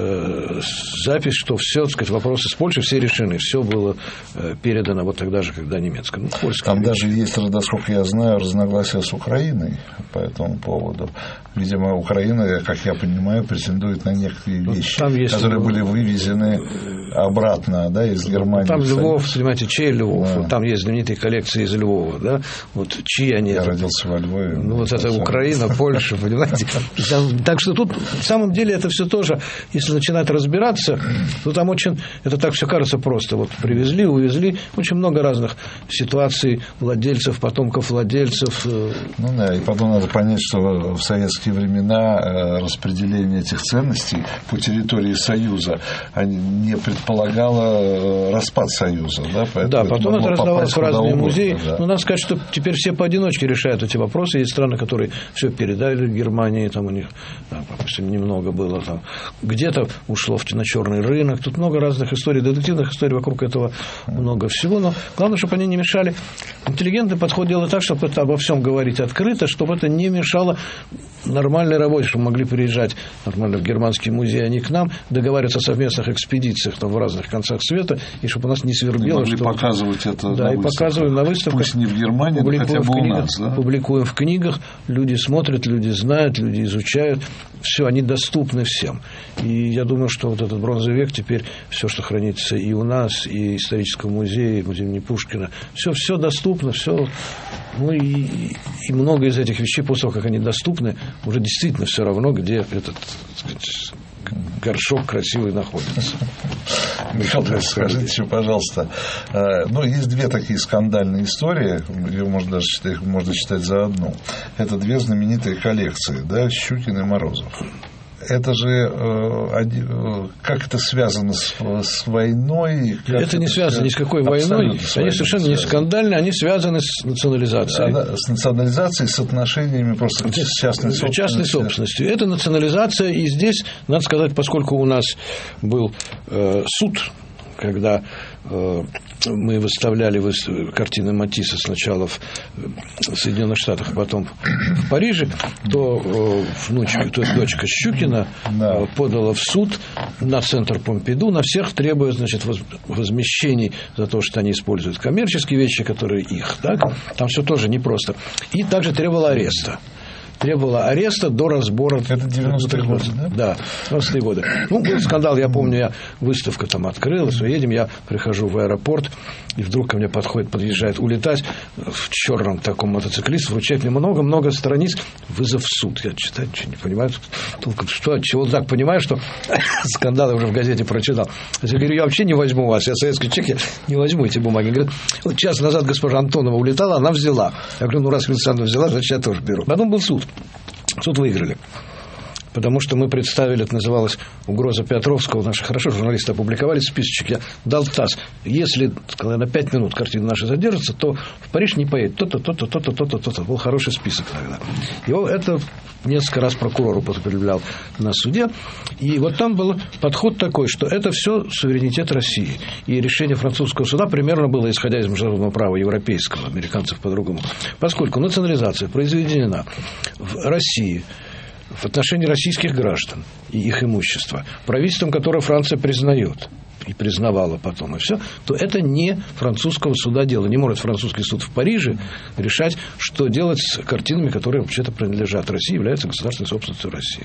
э, запись, что все, так сказать, вопросы с Польшей все решены. Все было э, передано вот тогда же, когда немецкое. Ну, там вещи. Даже есть, насколько я знаю, разногласия с Украиной по этому поводу. Видимо, Украина, как я понимаю, претендует на некоторые вещи, есть которые Львов. Были вывезены обратно, да, из Германии. Там Львов, понимаете, чей Львов? Да. Там есть знаменитые коллекции из Львова, да? Вот чьи они? Я это? родился во Львове. Ну, вот это Украина, Польша, понимаете? Там, так что тут, в самом деле, это все тоже, если начинать разбираться, то там очень, это так все кажется просто. Вот привезли, увезли, очень много разных ситуаций владельцев, потомков владельцев. Ну да, и потом надо понять, что в советские времена распределение этих ценностей по территории Союза не предполагало распад Союза. Да, да, потом это раздавалось в разные музеи. Да. Но надо сказать, что теперь все поодиночке решают эти вопросы. Есть страны, которые все передали Германии, там у них, да, допустим, немного было там. Где-то ушло на черный рынок. Тут много разных историй, детективных историй вокруг этого много всего. Но главное, чтобы они не мешали. Интеллигентный подход делает так, чтобы это обо всем говорить открыто, чтобы это не мешало нормальной работе, чтобы могли приезжать нормально в германские музеи, они к нам, договариваться о совместных экспедициях там, в разных концах света, и чтобы у нас не свербело. Могли что... показывать это да, на и выставках. Показываем на выставках. Пусть не в Германии, но хотя бы у нас. Да? Публикуем в книгах, люди смотрят, люди знают, люди изучают. Все, они доступны всем. И я думаю, что вот этот бронзовый век теперь все, что хранится и у нас, и в историческом музее, и в музее имени Пушкина, все, все доступно, все. Ну и, и много из этих вещей, после того, как они доступны, уже действительно все равно, где этот, так сказать, горшок красивый находится. Михаил, скажите, пожалуйста, ну, есть две такие скандальные истории, ее можно даже считать, их можно считать за одну. Это две знаменитые коллекции, да, Щукин и Морозов. Это же как это связано с, с войной? Это, это не связано ни с какой войной. С они совершенно не скандальные, они связаны с национализацией. Она, с национализацией, с отношениями просто с частной собственностью. Частной собственностью. Это национализация, и здесь, надо сказать, поскольку у нас был э, суд, когда э, мы выставляли картины Матисса сначала в Соединенных Штатах, а потом в Париже, то э, внучка, то есть дочка Щукина да. подала в суд на центр Помпиду, на всех требуя, значит, возмещений за то, что они используют коммерческие вещи, которые их, так? Там все тоже непросто. И также требовала ареста. Требовала ареста до разбора. Это девяностые годы, да? Да, девяностые годы. Ну, был скандал, я помню, я, выставка там открылась, мы едем, я прихожу в аэропорт, и вдруг ко мне подходит, подъезжает улетать в черном таком мотоциклист, вручает мне много-много страниц, вызов в суд. Я читать ничего не понимаю, толком, что, чего так понимаю, что скандал я уже в газете прочитал. Я говорю, я вообще не возьму вас, я советский человек, я не возьму эти бумаги. Говорит, вот час назад госпожа Антонова улетала, она взяла. Я говорю, ну раз Александра взяла, значит я тоже беру. Потом был суд. Суд выиграли. Потому что мы представили, это называлось «Угроза Петровского». Наши хорошо журналисты опубликовали списочек. Я дал ТАСС. Если, когда на пять минут картина наша задержится, то в Париж не поедет. То-то, то-то, то-то, то-то, то-то. Был хороший список тогда. Его это несколько раз прокурор употреблял на суде. И вот там был подход такой, что это все суверенитет России. И решение французского суда примерно было, исходя из международного права европейского, американцев по-другому. Поскольку национализация произведена в России в отношении российских граждан и их имущества, правительством, которое Франция признает и признавала потом, и все, то это не французского суда дело. Не может французский суд в Париже решать, что делать с картинами, которые вообще-то принадлежат России, являются государственной собственностью России.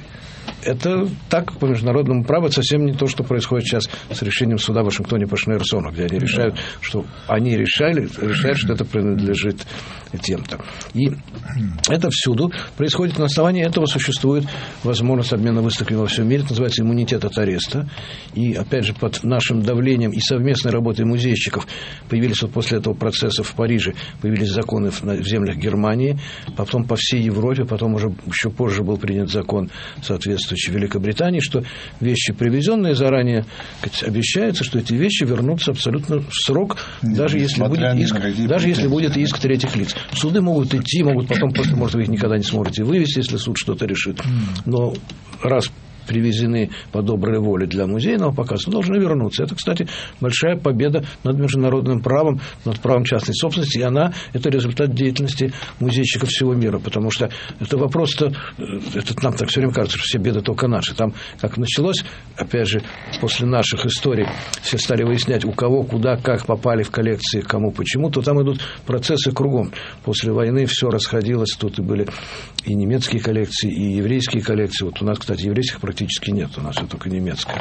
Это так по международному праву, это совсем не то, что происходит сейчас с решением суда в Вашингтоне по Шнейерсону, где они решают, что они решали, решают, что это принадлежит тем-то. И это всюду происходит. На основании этого существует возможность обмена выставками во всем мире. Это называется иммунитет от ареста. И, опять же, под нашим давлением и совместной работой музейщиков появились вот после этого процесса в Париже, появились законы в землях Германии, потом по всей Европе, потом уже еще позже был принят закон соответствующий в Великобритании, что вещи, привезенные заранее, обещается, что эти вещи вернутся абсолютно в срок, даже если будет иск, даже если будет иск третьих лиц. Суды могут идти, могут потом просто, может, вы их никогда не сможете вывести, если суд что-то решит. Но раз привезены по доброй воле для музейного показа, должны вернуться. Это, кстати, большая победа над международным правом, над правом частной собственности, и она – это результат деятельности музейщиков всего мира, потому что это вопрос-то, это нам так все время кажется, что все беды только наши. Там, как началось, опять же, после наших историй, все стали выяснять, у кого, куда, как попали в коллекции, кому, почему, то там идут процессы кругом. После войны все расходилось, тут и были и немецкие коллекции, и еврейские коллекции. Вот у нас, кстати, еврейских практически нет, у нас все только немецкое.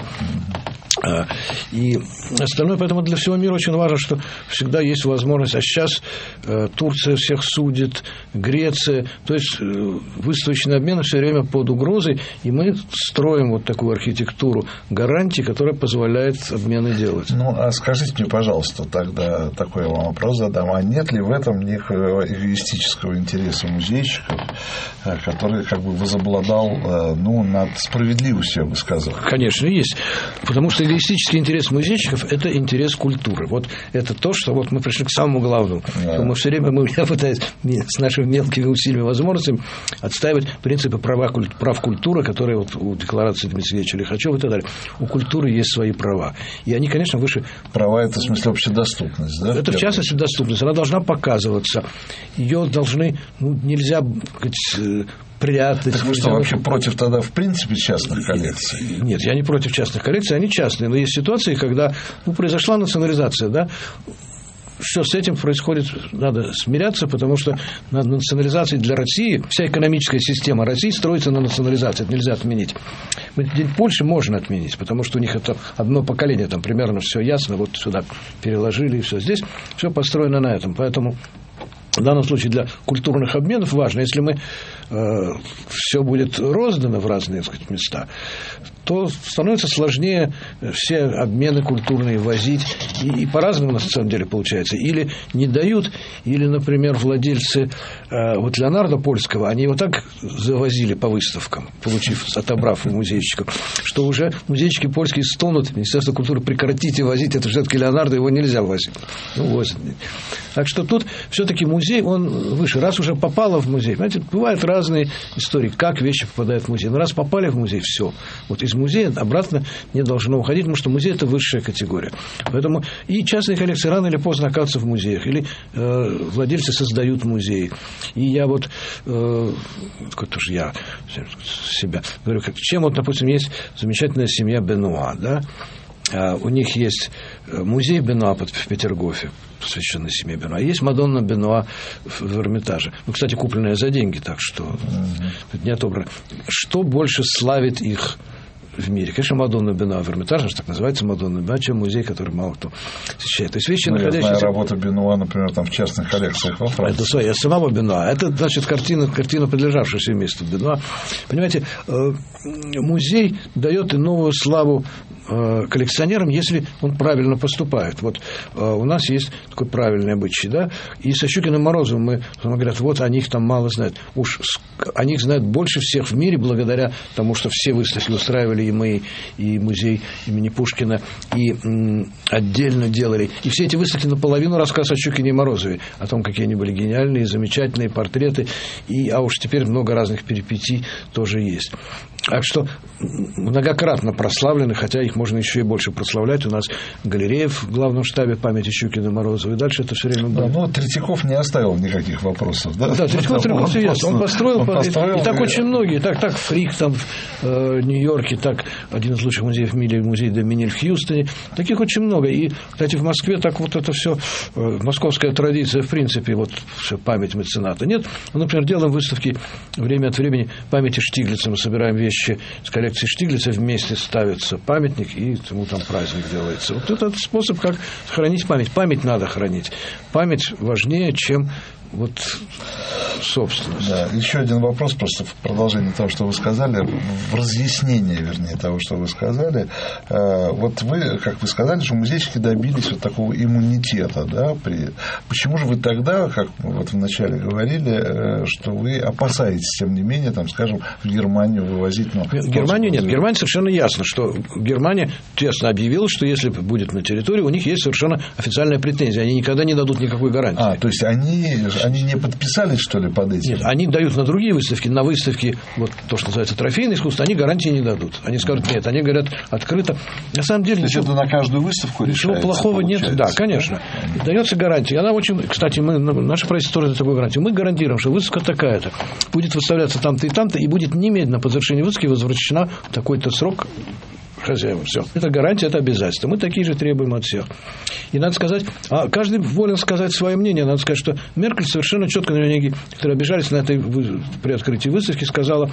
И остальное, поэтому для всего мира очень важно, что всегда есть возможность, а сейчас Турция всех судит, Греция, то есть выставочный обмен все время под угрозой, и мы строим вот такую архитектуру гарантий, которая позволяет обмены делать. Ну, а скажите мне, пожалуйста, тогда такой вам вопрос задам, а нет ли в этом некого эгоистического интереса музейщиков, который как бы возобладал, ну, над справедливостью, я бы сказал? Конечно, есть. Потому что эгоистический интерес музейщиков – это интерес культуры. Вот это то, что вот мы пришли к самому главному. Да. Мы все время, мы, я пытаюсь с нашими мелкими усилиями и возможностями отстаивать принципы права, прав культуры, которые вот у декларации Дмитрия Ильича Лихачева и так далее. У культуры есть свои права. И они, конечно, выше... Права – это в смысле общедоступность, да? Это в частности доступность. Она должна показываться. Ее должны... Ну, нельзя... Сказать, прятать. Так вы что, вообще против тогда в принципе частных коллекций? Нет, я не против частных коллекций, они частные. Но есть ситуации, когда ну, произошла национализация, да, что с этим происходит, надо смиряться, потому что на национализации для России, вся экономическая система России строится на национализации, это нельзя отменить. День Польши можно отменить, потому что у них это одно поколение, там примерно все ясно, вот сюда переложили и все. Здесь все построено на этом, поэтому в данном случае для культурных обменов важно, если мы э, все будет роздано в разные, так сказать, места, то становится сложнее все обмены культурные возить. И, и по-разному, на самом деле, получается. Или не дают, или, например, владельцы э, вот Леонардо Польского, они его так завозили по выставкам, получив, отобрав у музейщиков, что уже музейщики польские стонут, Министерство культуры, прекратите возить, это все-таки Леонардо, его нельзя возить. Ну, возят. Так что тут все-таки музей, он выше. Раз уже попало в музей, понимаете, бывают разные истории, как вещи попадают в музей. Но раз попали в музей, все. Вот из музея обратно не должно уходить, потому что музей – это высшая категория. Поэтому и частные коллекции рано или поздно оказываются в музеях, или э, владельцы создают музеи. И я вот, э, тоже я себя говорю, как, чем вот, допустим, есть замечательная семья Бенуа, да? Uh, у них есть музей Бенуа в Петергофе, посвященный семье Бенуа. Есть Мадонна Бенуа в, в Эрмитаже. Ну, кстати, купленная за деньги, так что mm-hmm. не отобрано. Что больше славит их в мире? Конечно, Мадонна Бенуа в Эрмитаже, так называется Мадонна Бенуа, чем музей, который мало кто посещает. То есть вещи, ну, находящиеся... Я знаю работу Бенуа, например, там в частных коллекциях во Франции. Это своя, самого Бенуа. Это, значит, картина, картина принадлежавшая семейству Бенуа. Понимаете, музей дает и новую славу коллекционерам, если он правильно поступает. Вот у нас есть такой правильный обычай, да, и со Щукиным Морозовым мы, говорят, вот о них там мало знают. Уж о них знают больше всех в мире, благодаря тому, что все выставки устраивали и мы, и музей имени Пушкина, и м, отдельно делали. И все эти выставки наполовину рассказ о Щукине и Морозове, о том, какие они были гениальные, замечательные портреты, и, а уж теперь много разных перипетий тоже есть. Так что многократно прославлены, хотя их можно еще и больше прославлять. У нас галерея в главном штабе памяти Щукина и Морозова, и дальше это все время было. Да, но Третьяков не оставил никаких вопросов. Да, да Третьяков, Третьяков все ясно. Он построил, он построил и, и так и... очень многие. Так, так Фрик там в э, Нью-Йорке, так один из лучших музеев в мире, музей Доминиль в Хьюстоне. Таких очень много. И, кстати, в Москве так вот это все, э, московская традиция, в принципе, вот все, память мецената. Нет, мы, например, делаем выставки время от времени памяти Штиглица. Мы собираем вещи с коллекции Штиглица, вместе ставится памятник, и ему там праздник делается. Вот этот способ, как хранить память. Память надо хранить. Память важнее, чем вот собственность. Да, еще один вопрос, просто в продолжение того, что вы сказали, в разъяснение, вернее, того, что вы сказали. Вот вы, как вы сказали, что музейщики добились вот такого иммунитета, да, при... почему же вы тогда, как вот вначале говорили, что вы опасаетесь, тем не менее, там, скажем, в Германию вывозить? Ну, Германию нет. Германия совершенно ясно, что Германия честно объявила, что если будет на территории, у них есть совершенно официальная претензия. Они никогда не дадут никакой гарантии. А, то есть они, они не подписались, что ли, под этим? Нет, они дают на другие выставки, на выставки, вот то, что называется трофейное искусство, они гарантии не дадут. Они скажут, нет, они говорят открыто. На самом деле... То есть это на каждую выставку ничего плохого нет. Да, конечно. Да. Дается гарантия. Она очень... Кстати, мы, наше правительство тоже дает такую гарантию. Мы гарантируем, что выставка такая-то будет выставляться там-то и там-то, и будет немедленно по завершении выставки возвращена в такой-то срок хозяевам. Все. Это гарантия, это обязательство. Мы такие же требуем от всех. И надо сказать, а каждый волен сказать свое мнение. Надо сказать, что Меркель совершенно четко, наверное, которые обижались на этой при открытии выставки, сказала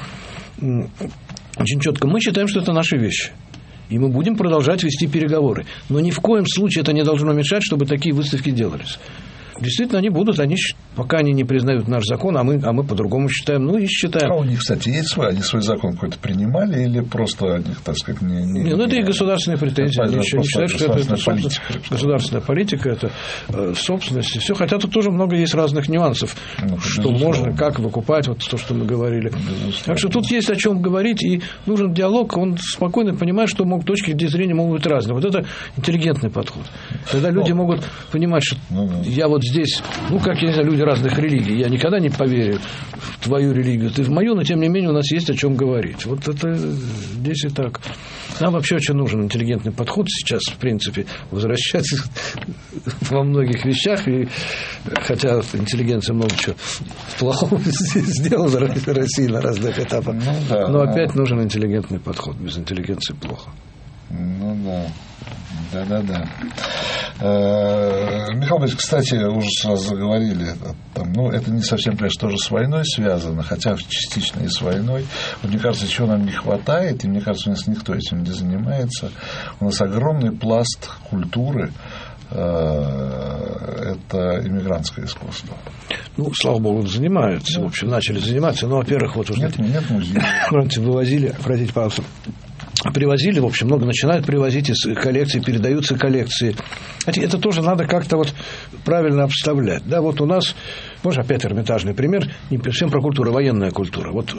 очень четко: мы считаем, что это наши вещи. И мы будем продолжать вести переговоры. Но ни в коем случае это не должно мешать, чтобы такие выставки делались. Действительно, они будут, они, пока они не признают наш закон, а мы, а мы по-другому считаем, ну и считаем. А у них, кстати, есть свой, они свой закон какой-то принимали или просто они, так сказать, не... не, не ну, это и государственные претензии, они еще не считают, что это, это политика, государственная политика, это э, собственность, и все, хотя тут тоже много есть разных нюансов, ну, что можно, как выкупать, вот то, что мы говорили. Безусловно. Так что тут есть о чем говорить, и нужен диалог, он спокойно понимает, что могут, точки зрения могут быть разные. Вот это интеллигентный подход. Когда люди ну, могут понимать, что ну, ну. я вот здесь, ну, как, я не знаю, люди разных религий, я никогда не поверю в твою религию, ты в мою, но, тем не менее, у нас есть о чем говорить. Вот это здесь и так. Нам вообще очень нужен интеллигентный подход сейчас, в принципе, возвращаться во многих вещах, и, хотя интеллигенция много чего плохого сделала в России на разных этапах, ну, да, но опять да. нужен интеллигентный подход, без интеллигенции плохо. Ну, да. Да-да-да. Михаил Борисович, кстати, уже сразу заговорили, там, ну, это не совсем, конечно, тоже с войной связано, хотя частично и с войной. Вот, мне кажется, чего нам не хватает, и мне кажется, у нас никто этим не занимается. У нас огромный пласт культуры, это иммигрантское искусство. Ну, слава богу, занимаются, да. В общем, начали заниматься. Ну, во-первых, вот уже... Нет, нет музея. Вывозили, простите, пожалуйста, привозили, в общем, много начинают привозить из коллекций, передаются коллекции. Это тоже надо как-то вот правильно обставлять. Да, вот у нас, может, опять Эрмитажный пример, не совсем про культуру, военная культура. Вот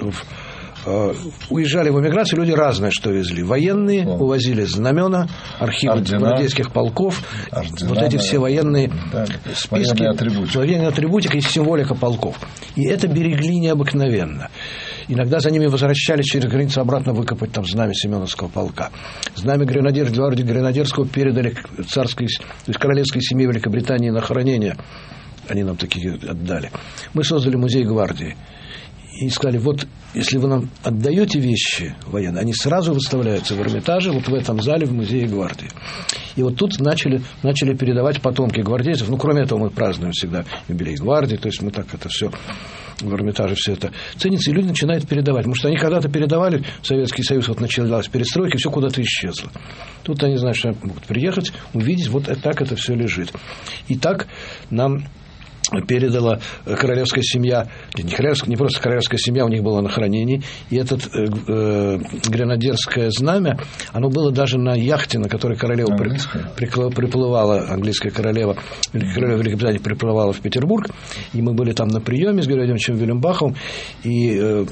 э, уезжали в эмиграцию, люди разное что везли. Военные О. увозили знамена, архивы ордена, гвардейских полков, ордена, вот эти все военные да, списки, военная атрибутика и символика полков. И это берегли необыкновенно. Иногда за ними возвращались через границу обратно выкопать там знамя Семеновского полка. Знамя гренадер, гвардии Гренадерского передали царской, то есть королевской семье Великобритании на хранение. Они нам такие отдали. Мы создали музей гвардии. И сказали, вот если вы нам отдаете вещи военные, они сразу выставляются в Эрмитаже, вот в этом зале в музее гвардии. И вот тут начали, начали передавать потомки гвардейцев. Ну, кроме этого, мы празднуем всегда юбилей гвардии, то есть мы так это все в Эрмитаже все это ценится, и люди начинают передавать. Потому что они когда-то передавали, Советский Союз, вот началась перестройка, все куда-то исчезло. Тут они, знают, что могут приехать, увидеть, вот так это все лежит. И так нам передала королевская семья, не, королевская, не просто королевская семья, у них была на хранении, и это э, гренадерское знамя, оно было даже на яхте, на которой королева при, при, приплывала, английская королева, королева Великобритании приплывала в Петербург, и мы были там на приеме с Георгием Ивановичем Виленбаховым, и э,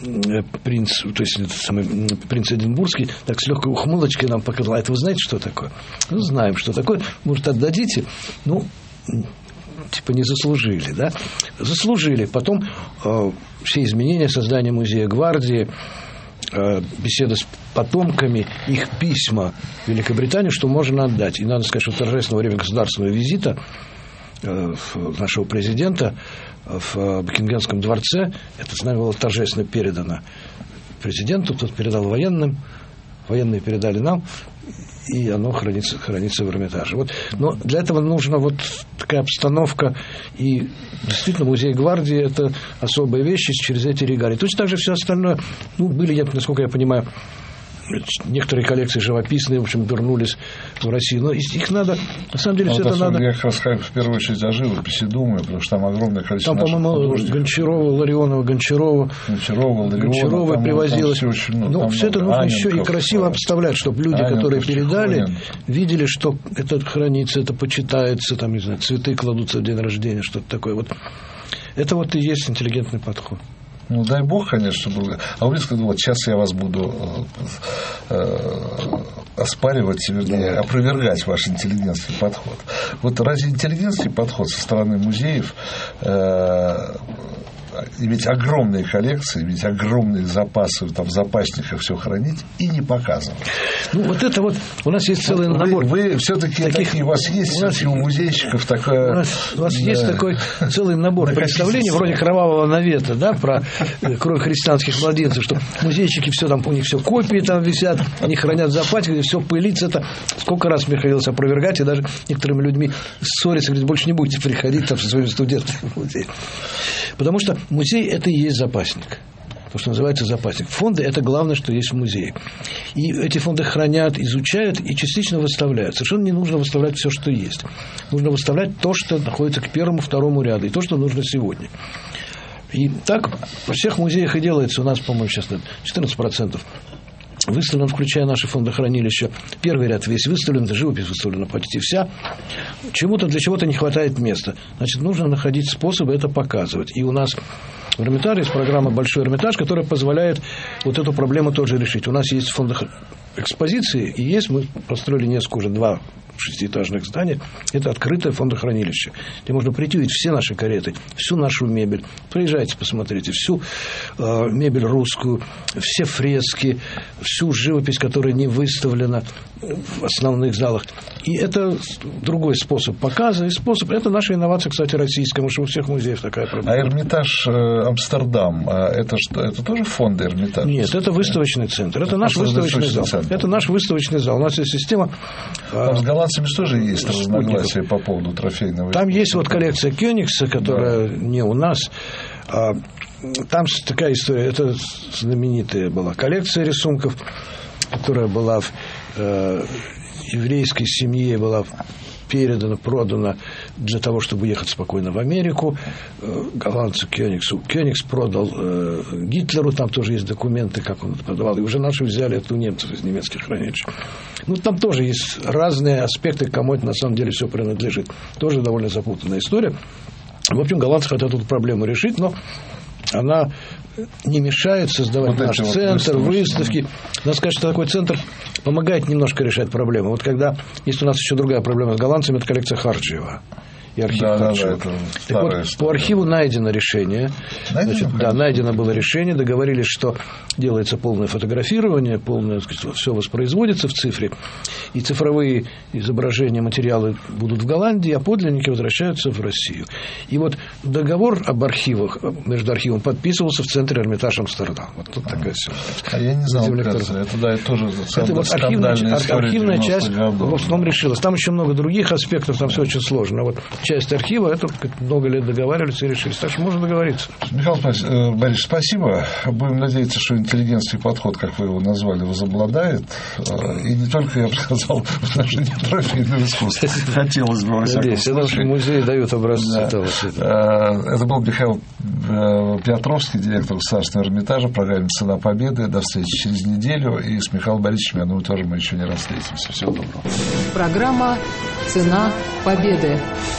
принц, то есть этот самый принц Эдинбургский, так с легкой ухмылочкой нам показал, а это вы знаете, что такое? Ну, знаем, что такое, может, отдадите? Ну, типа не заслужили, да? Заслужили. Потом э, все изменения, создание музея гвардии, э, беседа с потомками, их письма в Великобританию, что можно отдать. И надо сказать, что торжественного время государственного визита э, нашего президента в Букингемском дворце, это знамя было торжественно передано президенту, тот передал военным, военные передали нам, и оно хранится, хранится в Эрмитаже. Вот. Но для этого нужна вот такая обстановка, и действительно музей гвардии – это особая вещь через эти регалии. Точно так же все остальное, ну, были, насколько я понимаю, некоторые коллекции живописные, в общем, вернулись в Россию. Но их надо, на самом деле, ну, все это надо... Я как раз в первую очередь о живописи думаю, потому что там огромное количество там, по-моему, Гончарова, Ларионова, Гончарова, Гончарова, Ларионова, Гончарова там, привозилось. Там все, очень, ну, ну, там все это нужно Аненков, еще и красиво обставлять, чтобы люди, Аненков, которые передали, Чехонин. Видели, что это хранится, это почитается, там, не знаю, цветы кладутся в день рождения, что-то такое. Вот. Это вот и есть интеллигентный подход. Ну, дай бог, конечно, был. А вы сказали, вот сейчас я вас буду э, э, оспаривать, вернее, да. опровергать ваш интеллигентский подход. Вот разве интеллигентский подход со стороны музеев, э, иметь огромные коллекции, иметь огромные запасы, там, в запасниках все хранить и не показывать? Ну, вот это вот, у нас есть целый вот набор. Вы, вы все-таки, таких, такие, у вас есть, у, нас, у музейщиков такая... У нас, у нас да, есть такой целый набор представлений, вроде кровавого навета, да, про кровь христианских младенцев, что музейщики, все там, у них все копии там висят, они хранят запаси, все пылится. Это сколько раз мне хотелось опровергать, и даже некоторыми людьми ссориться, говорит, больше не будете приходить там со своими студентами в музей. Потому что музей – это и есть запасник. То, что называется запасник. Фонды – это главное, что есть в музее. И эти фонды хранят, изучают и частично выставляют. Совершенно не нужно выставлять все, что есть. Нужно выставлять то, что находится к первому, второму ряду, и то, что нужно сегодня. И так во всех музеях и делается. У нас, по-моему, сейчас четырнадцать процентов выставлено, включая наши фондохранилища. Первый ряд весь выставлен, живопись выставлена почти вся. Чему-то, для чего-то не хватает места. Значит, нужно находить способы это показывать. И у нас в Эрмитаже есть программа «Большой Эрмитаж», которая позволяет вот эту проблему тоже решить. У нас есть фонд экспозиции, и есть, мы построили несколько, уже два шестиэтажных здания, это открытое фондохранилище, где можно прийти увидеть все наши кареты, всю нашу мебель. Приезжайте, посмотрите, всю э, мебель русскую, все фрески, всю живопись, которая не выставлена в основных залах. И это другой способ показа, и способ, это наша инновация, кстати, российская, потому что у всех музеев такая проблема. А Эрмитаж э, Амстердам, это что, это тоже фонды Эрмитаж? Нет, это выставочный центр, это, это наш выставочный, выставочный зал. Центр. Это наш выставочный зал. У нас есть система... Там с голландцами тоже есть разногласия по поводу трофейного. Там есть вот коллекция Кёнигса, которая да. не у нас. Там такая история, это знаменитая была коллекция рисунков, которая была в э, еврейской семье, была передана, продана для того, чтобы ехать спокойно в Америку. Голландцу Кёнигсу. Кёнигс продал э, Гитлеру, там тоже есть документы, как он это продавал. И уже наши взяли это у немцев из немецких хранилищ. Ну, там тоже есть разные аспекты, кому это на самом деле все принадлежит. Тоже довольно запутанная история. В общем, голландцы хотят эту проблему решить, но она не мешает создавать вот наш центр, вот выставки. Надо сказать, что такой центр помогает немножко решать проблемы. Вот когда есть у нас еще другая проблема с голландцами, это коллекция Харджиева. И архив да, Харджиева. Да, да, так вот, по архиву найдено решение. Значит, да, найдено было решение. Договорились, что делается полное фотографирование, полное, так сказать, все воспроизводится в цифре. И цифровые изображения, материалы будут в Голландии, а подлинники возвращаются в Россию. И вот договор об архивах между архивом подписывался в центре Эрмитаж Амстердам. Вот тут такая ситуация. А я не знал, кажется, это, да, это тоже это вот архивная, архивная часть в основном решилась. Там еще много других аспектов, там все очень сложно. Вот часть архива, это много лет договаривались и решились. Так что можно договориться. Михаил Борисович, спасибо. Будем надеяться, что интеллигентский подход, как вы его назвали, возобладает. И не только, я бы сказал, в отношении трофейного искусства. Хотелось бы, во всяком случае. Надеюсь, в музее дают образцы да. того. Это был Михаил Петровский, директор Государственного Эрмитажа, в программе «Цена победы». До встречи через неделю. И с Михаилом Борисовичем, я думаю, тоже мы еще не раз встретимся. Всего доброго. Программа «Цена победы».